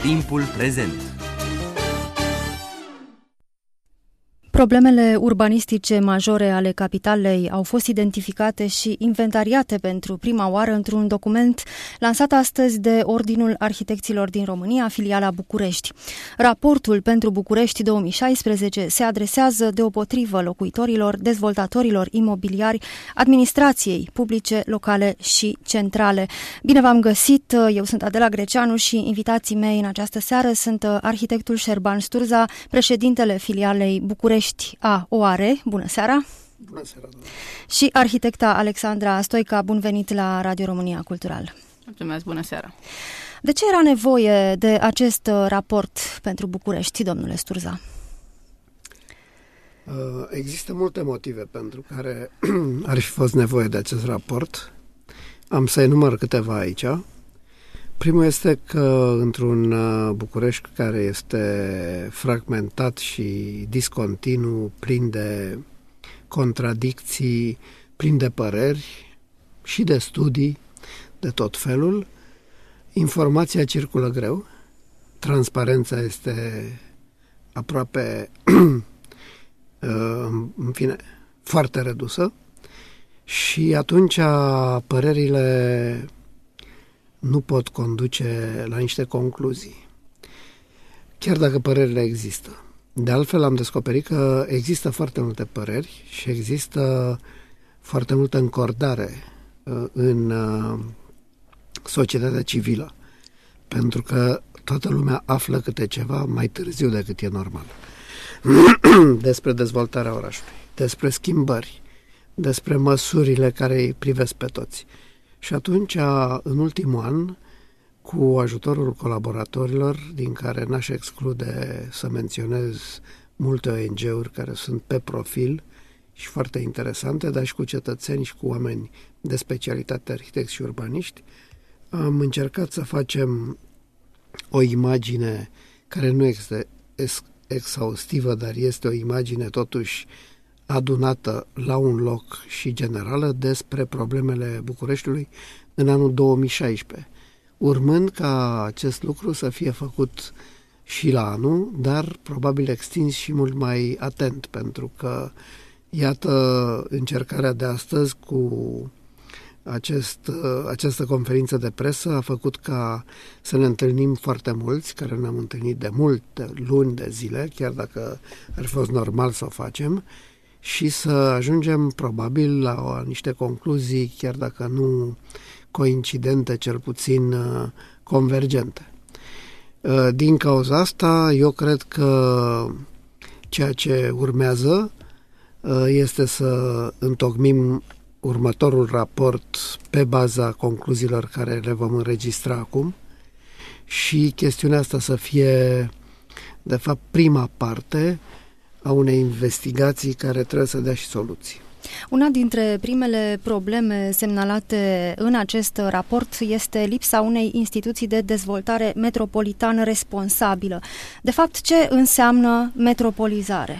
timpul prezent. Problemele urbanistice majore ale capitalei au fost identificate și inventariate pentru prima oară într-un document lansat astăzi de Ordinul Arhitecților din România, filiala București. Raportul pentru București 2016 se adresează deopotrivă locuitorilor, dezvoltatorilor imobiliari, administrației publice, locale și centrale. Bine v-am găsit! Eu sunt Adela Greceanu și invitații mei în această seară sunt arhitectul Șerban Sturza, președintele filialei București a OAR. Bună seara! Bună seara, doamne. Și arhitecta Alexandra Stoica, bun venit la Radio România Cultural. Mulțumesc, bună seara! De ce era nevoie de acest raport pentru București, domnule Sturza? Există multe motive pentru care ar fi fost nevoie de acest raport. Am să enumăr câteva aici. Primul este că într-un București care este fragmentat și discontinu, plin de contradicții, plin de păreri și de studii de tot felul, informația circulă greu, transparența este aproape, în fine, foarte redusă și atunci părerile nu pot conduce la niște concluzii, chiar dacă părerile există. De altfel, am descoperit că există foarte multe păreri și există foarte multă încordare în societatea civilă, pentru că toată lumea află câte ceva mai târziu decât e normal. Despre dezvoltarea orașului, despre schimbări, despre măsurile care îi privesc pe toți. Și atunci, în ultimul an, cu ajutorul colaboratorilor, din care n-aș exclude să menționez multe ONG-uri care sunt pe profil și foarte interesante, dar și cu cetățeni și cu oameni de specialitate, arhitecți și urbaniști, am încercat să facem o imagine care nu este exhaustivă, dar este o imagine totuși adunată la un loc și generală despre problemele Bucureștiului în anul 2016, urmând ca acest lucru să fie făcut și la anul, dar probabil extins și mult mai atent, pentru că, iată, încercarea de astăzi cu această conferință de presă a făcut ca să ne întâlnim foarte mulți, care ne-am întâlnit de multe luni de zile, chiar dacă ar fi fost normal să o facem, și să ajungem probabil la niște concluzii, chiar dacă nu coincidente, cel puțin convergente. Din cauza asta, eu cred că ceea ce urmează este să întocmim următorul raport pe baza concluziilor care le vom înregistra acum și chestiunea asta să fie, de fapt, prima parte a unei investigații care trebuie să dea și soluții. Una dintre primele probleme semnalate în acest raport este lipsa unei instituții de dezvoltare metropolitană responsabilă. De fapt, ce înseamnă metropolizare?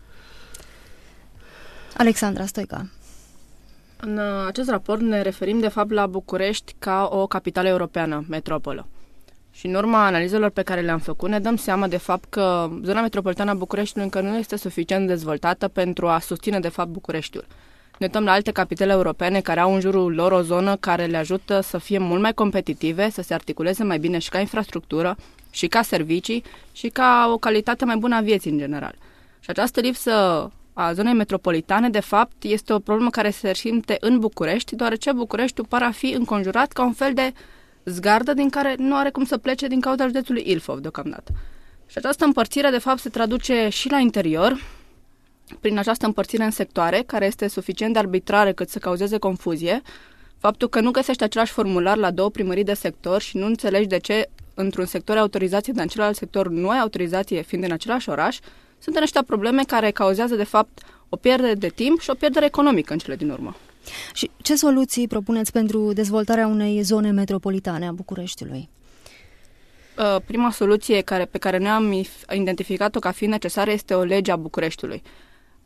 Alexandra Stoica. În acest raport ne referim, de fapt, la București ca o capitală europeană, metropolă. Și în urma analizelor pe care le-am făcut, ne dăm seama de fapt că zona metropolitană a Bucureștiului încă nu este suficient dezvoltată pentru a susține de fapt Bucureștiul. Ne uităm la alte capitale europene care au în jurul lor o zonă care le ajută să fie mult mai competitive, să se articuleze mai bine și ca infrastructură, și ca servicii, și ca o calitate mai bună a vieții în general. Și această lipsă a zonei metropolitane, de fapt, este o problemă care se simte în București, deoarece Bucureștiul pare a fi înconjurat ca un fel de zgardă din care nu are cum să plece din cauza județului Ilfov deocamdată. Și această împărțire, de fapt, se traduce și la interior, prin această împărțire în sectoare, care este suficient de arbitrară cât să cauzeze confuzie, faptul că nu găsești același formular la două primării de sector și nu înțelegi de ce într-un sector ai autorizație, dar în celălalt sector nu ai autorizație, fiind în același oraș, sunt niște probleme care cauzează, de fapt, o pierdere de timp și o pierdere economică în cele din urmă. Și ce soluții propuneți pentru dezvoltarea unei zone metropolitane a Bucureștiului? Prima soluție pe care noi am identificat-o ca fiind necesară este o lege a Bucureștiului.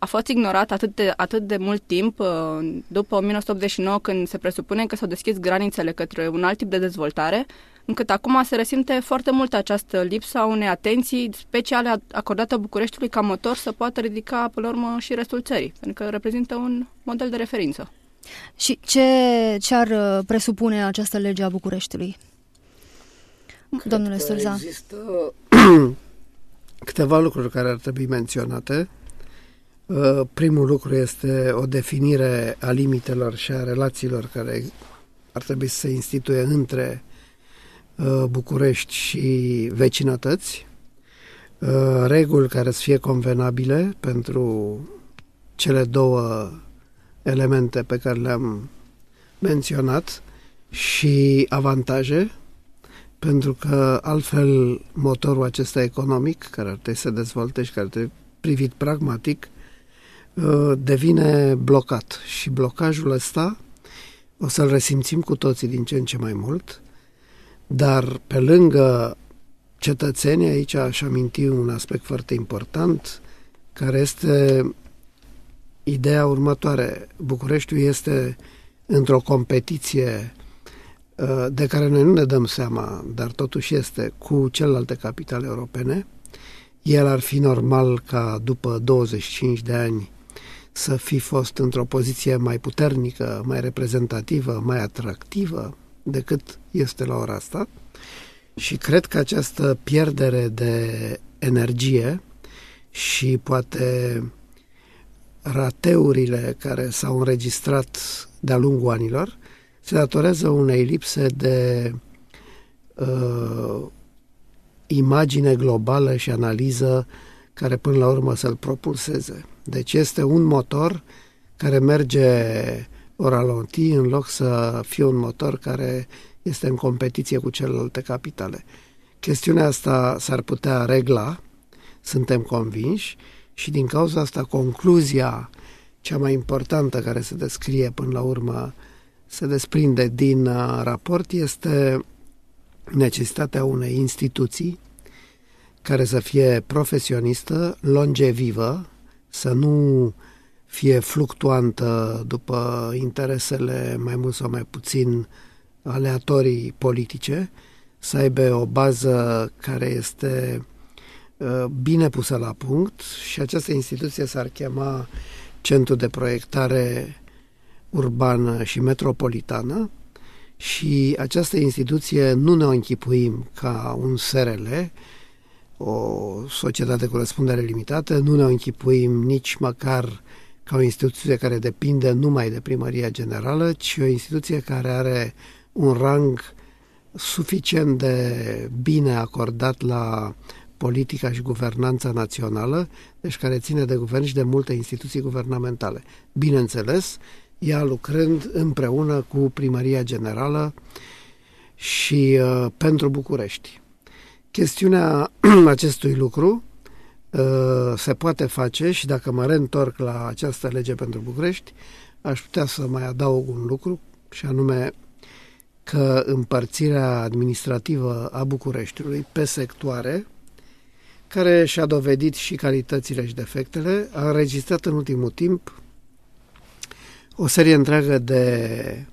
a fost ignorat atât de mult timp, după 1989, când se presupune că s-au deschis granițele către un alt tip de dezvoltare, încât acum se resimte foarte mult această lipsă a unei atenții speciale acordată Bucureștiului ca motor să poată ridica, până la urmă, și restul țării, pentru că reprezintă un model de referință. Și ce ar presupune această lege a Bucureștiului? Domnule Stâlza. Există câteva lucruri care ar trebui menționate. Primul lucru este o definire a limitelor și a relațiilor care ar trebui să se instituie între București și vecinătăți, reguli care să fie convenabile pentru cele două elemente pe care le-am menționat și avantaje, pentru că altfel motorul acesta economic, care ar trebui să se dezvolte și care trebuie privit pragmatic, devine blocat. Și blocajul ăsta o să-l resimțim cu toții din ce în ce mai mult, dar pe lângă cetățenii, aici aș aminti un aspect foarte important, care este ideea următoare. Bucureștiul este într-o competiție de care noi nu ne dăm seama, dar totuși este, cu celelalte capitale europene. El ar fi normal ca după 25 de ani să fi fost într-o poziție mai puternică, mai reprezentativă, mai atractivă decât este la ora asta. Și cred că această pierdere de energie și poate rateurile care s-au înregistrat de-a lungul anilor se datorează unei lipse de imagine globală și analiză care până la urmă să-l propulseze. Deci este un motor care merge oralonti în loc să fie un motor care este în competiție cu celelalte capitale. Chestiunea asta s-ar putea regla, suntem convinși, și din cauza asta concluzia cea mai importantă care se descrie până la urmă, se desprinde din raport, este necesitatea unei instituții care să fie profesionistă, longevivă, să nu fie fluctuantă după interesele mai mult sau mai puțin aleatorii politice, să aibă o bază care este bine pusă la punct, și această instituție s-ar chema Centru de Proiectare Urbană și Metropolitană, și această instituție nu ne o închipuim ca un SRL, o societate cu răspundere limitată, nu ne o închipuim nici măcar ca o instituție care depinde numai de Primăria Generală, ci o instituție care are un rang suficient de bine acordat la politica și guvernanța națională, deci care ține de guvern și de multe instituții guvernamentale. Bineînțeles, ea lucrând împreună cu Primăria Generală și pentru București. Chestiunea acestui lucru se poate face, și dacă mă reîntorc la această lege pentru București, aș putea să mai adaug un lucru, și anume că împărțirea administrativă a Bucureștiului pe sectoare, care și-a dovedit și calitățile și defectele, a înregistrat în ultimul timp o serie întreagă de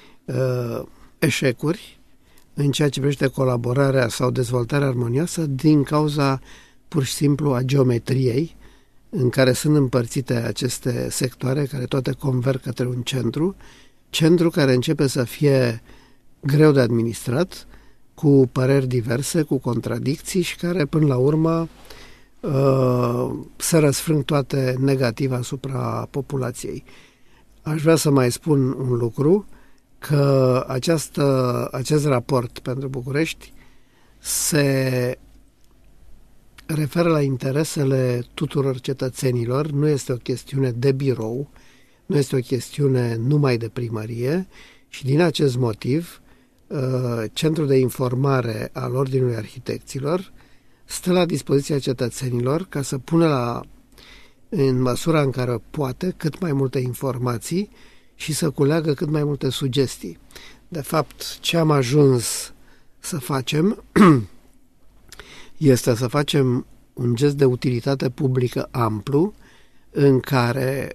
eșecuri în ceea ce privește colaborarea sau dezvoltarea armonioasă din cauza pur și simplu a geometriei în care sunt împărțite aceste sectoare, care toate converg către un centru care începe să fie greu de administrat, cu păreri diverse, cu contradicții, și care până la urmă se răsfrâng toate negativ asupra populației. Aș vrea să mai spun un lucru, că acest raport pentru București se referă la interesele tuturor cetățenilor, nu este o chestiune de birou, nu este o chestiune numai de primărie, și din acest motiv Centrul de Informare al Ordinului Arhitecților stă la dispoziția cetățenilor ca să pună în măsura în care poate cât mai multe informații și să culeagă cât mai multe sugestii. De fapt, ce am ajuns să facem este să facem un gest de utilitate publică amplu, în care,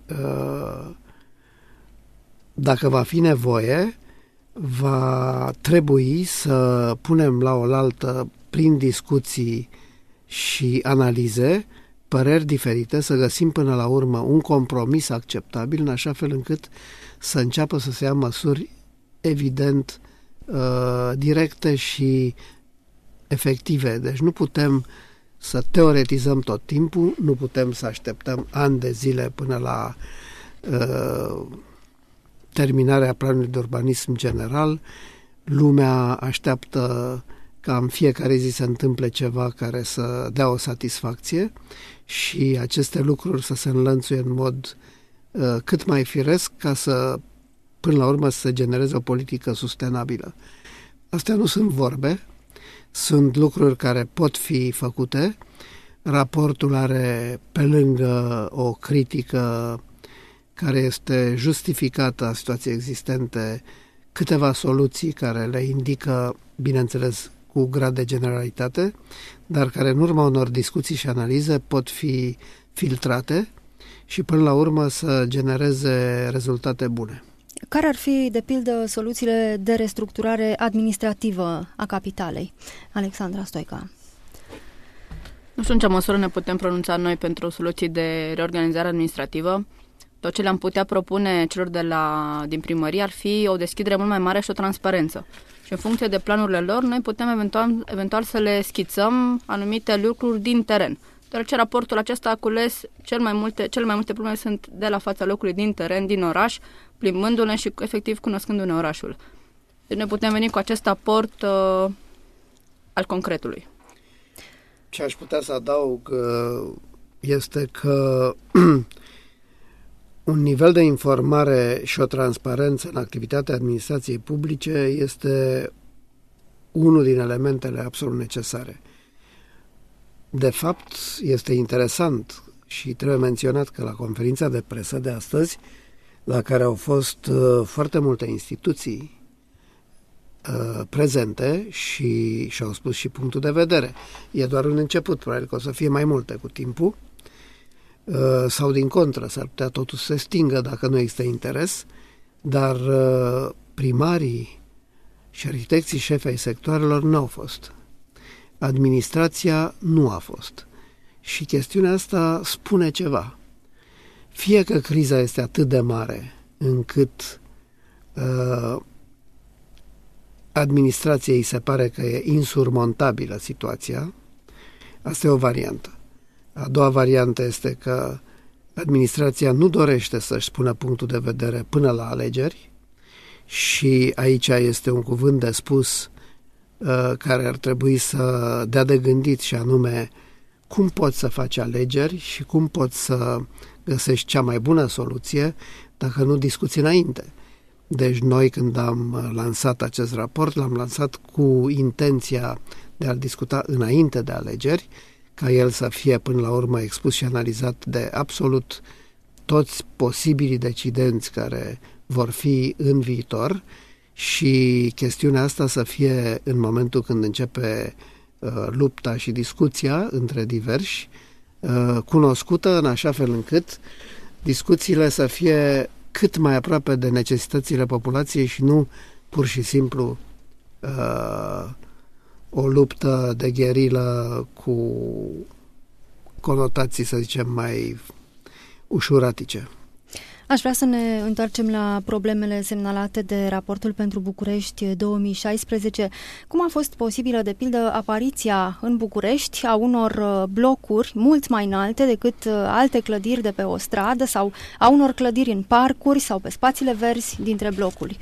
dacă va fi nevoie, va trebui să punem la oaltă, prin discuții și analize, păreri diferite, să găsim până la urmă un compromis acceptabil, în așa fel încât să înceapă să se ia măsuri evident directe și efective. Deci nu putem să teoretizăm tot timpul, nu putem să așteptăm ani de zile până la terminarea planului de urbanism general. Lumea așteaptă ca în fiecare zi să întâmple ceva care să dea o satisfacție și aceste lucruri să se înlănțuie în mod cât mai firesc ca să, până la urmă, să se genereze o politică sustenabilă. Astea nu sunt vorbe, sunt lucruri care pot fi făcute. Raportul are, pe lângă o critică care este justificată a situației existente, câteva soluții care le indică, bineînțeles, cu grad de generalitate, dar care în urma unor discuții și analize pot fi filtrate și până la urmă să genereze rezultate bune. Care ar fi, de pildă, soluțiile de restructurare administrativă a capitalei? Alexandra Stoica. Nu știu în ce măsură ne putem pronunța noi pentru soluții de reorganizare administrativă. Tot ce le-am putea propune celor din primărie ar fi o deschidere mult mai mare și o transparență. Și în funcție de planurile lor, noi putem eventual să le schițăm anumite lucruri din teren. Deoarece raportul acesta a cules cele mai multe probleme sunt de la fața locului, din teren, din oraș, plimbându-ne și efectiv cunoscându-ne orașul. Deci noi putem veni cu acest aport al concretului. Ce aș putea să adaug este că un nivel de informare și o transparență în activitatea administrației publice este unul din elementele absolut necesare. De fapt, este interesant și trebuie menționat că la conferința de presă de astăzi, la care au fost foarte multe instituții prezente și și-au spus și punctul de vedere. E doar un început, probabil că o să fie mai multe cu timpul, sau din contră, s-ar putea totul să se stingă dacă nu există interes, dar primarii și arhitecții șefi ai sectoarelor nu au fost. Administrația nu a fost. Și chestiunea asta spune ceva. Fie că criza este atât de mare încât administrației se pare că e insurmontabilă situația, asta e o variantă. A doua variantă este că administrația nu dorește să-și spună punctul de vedere până la alegeri și aici este un cuvânt de spus care ar trebui să dea de gândit și anume cum poți să faci alegeri și cum poți să găsești cea mai bună soluție dacă nu discuți înainte. Deci noi când am lansat acest raport, l-am lansat cu intenția de a-l discuta înainte de alegeri, ca el să fie până la urmă expus și analizat de absolut toți posibilii decidenți care vor fi în viitor și chestiunea asta să fie în momentul când începe lupta și discuția între diversi, cunoscută în așa fel încât discuțiile să fie cât mai aproape de necesitățile populației și nu pur și simplu o luptă de gherilă cu conotații, să zicem, mai ușuratice. Aș vrea să ne întoarcem la problemele semnalate de raportul pentru București 2016. Cum a fost posibilă, de pildă, apariția în București a unor blocuri mult mai înalte decât alte clădiri de pe o stradă sau a unor clădiri în parcuri sau pe spațiile verzi dintre blocuri?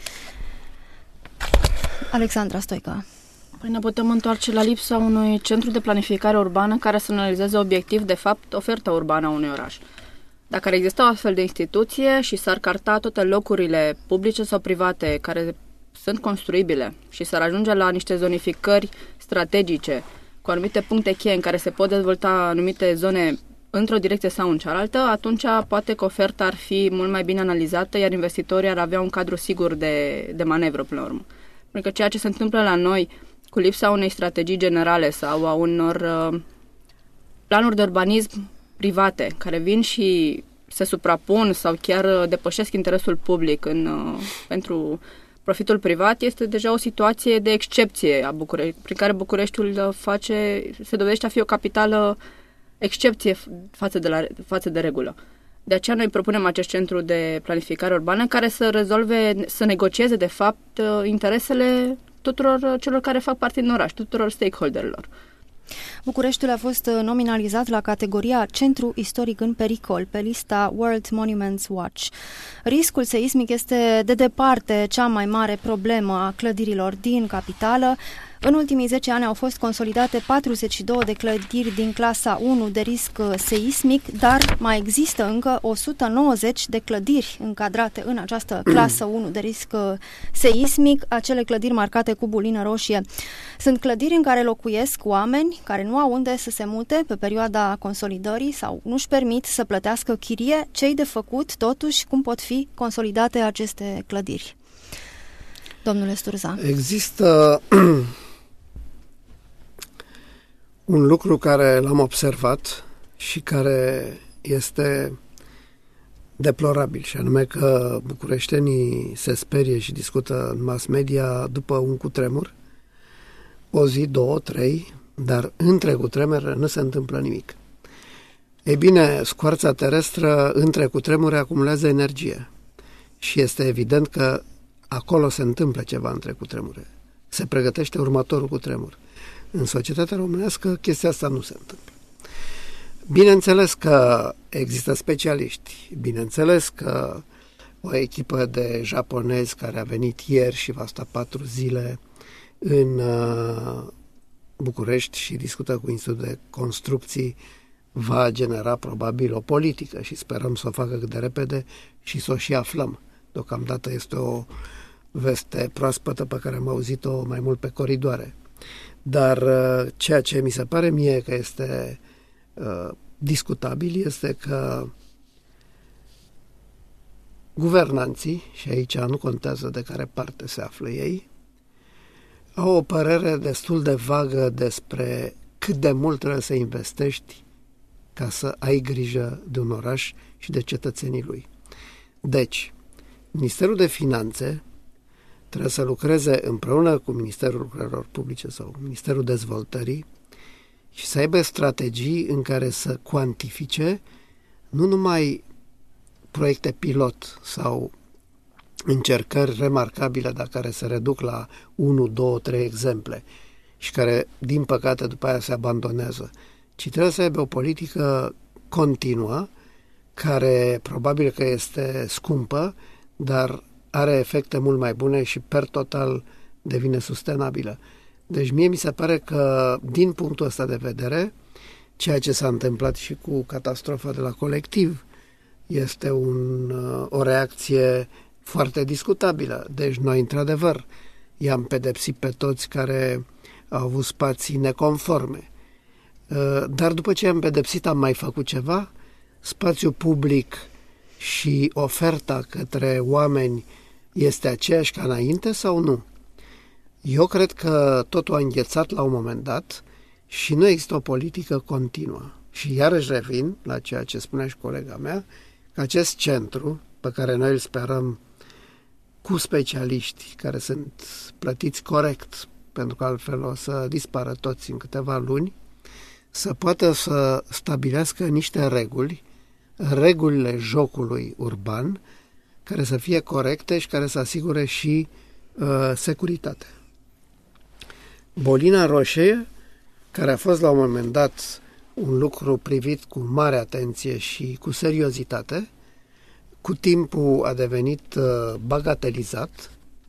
Alexandra Stoica. Păi ne putem întoarce la lipsa unui centru de planificare urbană care să analizeze obiectiv, de fapt, oferta urbană a unui oraș. Dacă ar exista o astfel de instituție și s-ar carta toate locurile publice sau private care sunt construibile și s-ar ajunge la niște zonificări strategice cu anumite puncte cheie în care se pot dezvolta anumite zone într-o direcție sau în cealaltă, atunci poate că oferta ar fi mult mai bine analizată, iar investitorii ar avea un cadru sigur de manevră până la urmă. Pentru că ceea ce se întâmplă la noi cu lipsa unei strategii generale sau a unor planuri de urbanism private, care vin și se suprapun sau chiar depășesc interesul public pentru profitul privat, este deja o situație de excepție a București, prin care Bucureștiul se dovedește a fi o capitală excepție față de regulă. De aceea noi propunem acest centru de planificare urbană care să negocieze, de fapt, interesele tuturor celor care fac parte din oraș, tuturor stakeholderilor. Bucureștiul a fost nominalizat la categoria Centru istoric în pericol pe lista World Monuments Watch. Riscul seismic este de departe cea mai mare problemă a clădirilor din capitală. În ultimii 10 ani au fost consolidate 42 de clădiri din clasa 1 de risc seismic, dar mai există încă 190 de clădiri încadrate în această clasă 1 de risc seismic, acele clădiri marcate cu bulină roșie. Sunt clădiri în care locuiesc oameni care nu au unde să se mute pe perioada consolidării sau nu-și permit să plătească chirie. Ce-i de făcut, totuși, cum pot fi consolidate aceste clădiri? Domnule Sturza. Există un lucru care l-am observat și care este deplorabil, și anume că bucureștenii se sperie și discută în mass media după un cutremur, o zi, 2, 3, dar între cutremure nu se întâmplă nimic. Ei bine, scoarța terestră între cutremure acumulează energie și este evident că acolo se întâmplă ceva între cutremure. Se pregătește următorul cutremur. În societatea românească chestia asta nu se întâmplă. Bineînțeles că există specialiști, bineînțeles că o echipă de japonezi care a venit ieri și va sta 4 zile în București și discută cu Institutul de Construcții va genera probabil o politică și sperăm să o facă cât de repede și să o și aflăm. Deocamdată este o veste proaspătă pe care am auzit-o mai mult pe coridoare. Dar ceea ce mi se pare mie că este discutabil este că guvernanții, și aici nu contează de care parte se află ei, au o părere destul de vagă despre cât de mult trebuie să investești ca să ai grijă de un oraș și de cetățenii lui. Deci, Ministerul de Finanțe trebuie să lucreze împreună cu Ministerul Lucrărilor Publice sau Ministerul Dezvoltării și să aibă strategii în care să cuantifice nu numai proiecte pilot sau încercări remarcabile, dar care se reduc la 1, 2, 3 exemple și care, din păcate, după aia se abandonează, ci trebuie să aibă o politică continuă, care probabil că este scumpă, dar are efecte mult mai bune și per total devine sustenabilă. Deci mie mi se pare că, din punctul ăsta de vedere, ceea ce s-a întâmplat și cu catastrofa de la Colectiv este o reacție foarte discutabilă. Deci noi, într-adevăr, i-am pedepsit pe toți care au avut spații neconforme. Dar după ce am pedepsit, am mai făcut ceva? Spațiul public și oferta către oameni este aceeași ca înainte sau nu? Eu cred că totul a înghețat la un moment dat și nu există o politică continuă. Și iarăși revin la ceea ce spunea și colega mea, că acest centru, pe care noi îl sperăm cu specialiști care sunt plătiți corect, pentru că altfel o să dispară toți în câteva luni, să poată să stabilească niște reguli, regulile jocului urban, care să fie corecte și care să asigure și securitate. Bolina roșie, care a fost la un moment dat un lucru privit cu mare atenție și cu seriozitate, cu timpul a devenit bagatelizat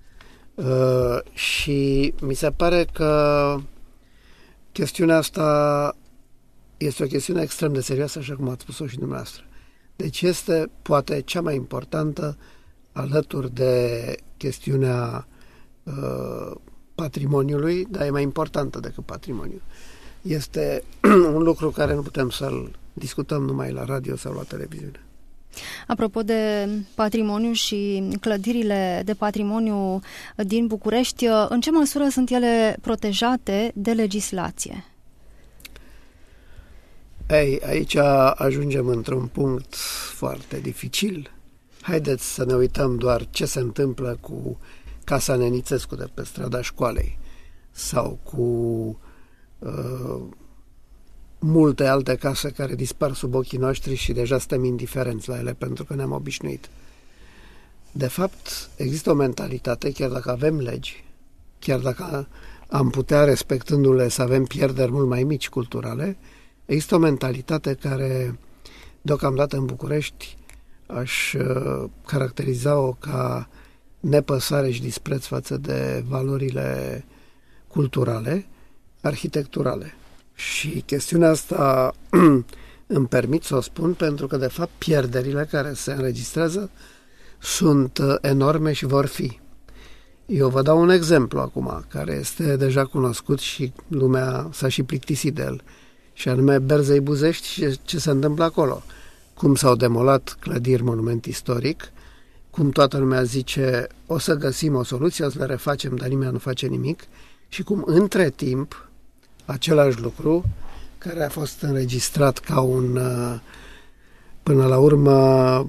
și mi se pare că chestiunea asta este o chestiune extrem de serioasă, așa cum ați spus-o și dumneavoastră. Deci este poate cea mai importantă, alături de chestiunea patrimoniului, dar e mai importantă decât patrimoniul. Este un lucru care nu putem să-l discutăm numai la radio sau la televiziune. Apropo de patrimoniu și clădirile de patrimoniu din București, în ce măsură sunt ele protejate de legislație? Aici ajungem într-un punct foarte dificil. Haideți să ne uităm doar ce se întâmplă cu Casa Nenițescu de pe strada Școalei sau cu multe alte case care dispar sub ochii noștri și deja suntem indiferenți la ele pentru că ne-am obișnuit. De fapt, există o mentalitate, chiar dacă avem legi, chiar dacă am putea, respectându-le, să avem pierderi mult mai mici culturale, există o mentalitate care, deocamdată în București, aș caracteriza-o ca nepăsare și dispreț față de valorile culturale, arhitecturale. Și chestiunea asta îmi permit să o spun pentru că, de fapt, pierderile care se înregistrează sunt enorme și vor fi. Eu vă dau un exemplu acum, care este deja cunoscut și lumea s-a și plictisit de el, și anume Berzei Buzești și ce se întâmplă acolo. Cum s-au demolat clădiri, monument istoric, cum toată lumea zice o să găsim o soluție, o să le refacem, dar nimeni nu face nimic, și cum între timp același lucru, care a fost înregistrat ca un, până la urmă,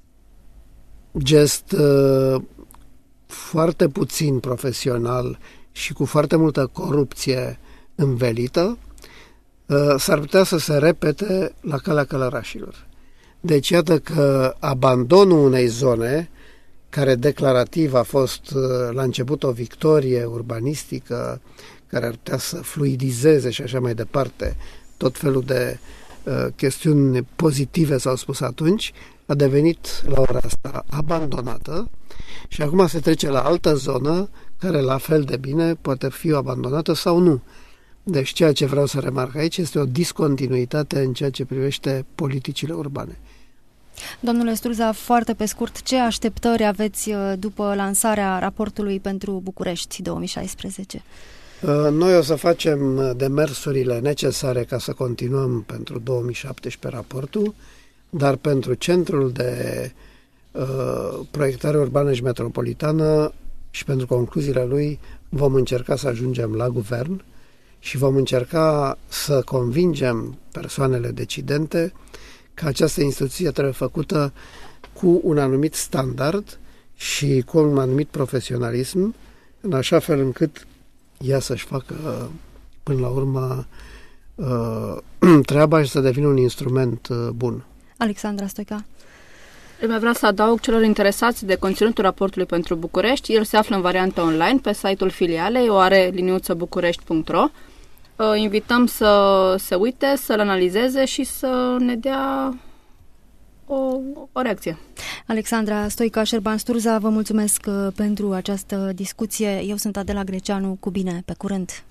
gest foarte puțin profesional și cu foarte multă corupție învelită, s-ar putea să se repete la Calea Călărașilor. Deci iată că abandonul unei zone, care declarativ a fost la început o victorie urbanistică, care ar putea să fluidizeze și așa mai departe, tot felul de chestiuni pozitive s-au spus atunci, a devenit la ora asta abandonată și acum se trece la altă zonă care la fel de bine poate fi abandonată sau nu. Deci ceea ce vreau să remarc aici este o discontinuitate în ceea ce privește politicile urbane. Domnule Sturza, foarte pe scurt, ce așteptări aveți după lansarea raportului pentru București 2016? Noi o să facem demersurile necesare ca să continuăm pentru 2017 raportul, dar pentru Centrul de Proiectare Urbană și Metropolitană și pentru concluziile lui vom încerca să ajungem la guvern și vom încerca să convingem persoanele decidente că această instituție trebuie făcută cu un anumit standard și cu un anumit profesionalism, în așa fel încât ea să-și facă până la urmă treaba și să devină un instrument bun. Alexandra Stoica. Eu mai vreau să adaug celor interesați de conținutul raportului pentru București. El se află în variantă online pe site-ul filialei, o are liniuțăbucurești.ro. Invităm să se uite, să-l analizeze și să ne dea o reacție. Alexandra Stoica, Șerban Sturza, vă mulțumesc pentru această discuție. Eu sunt Adela Greceanu, cu bine, pe curând!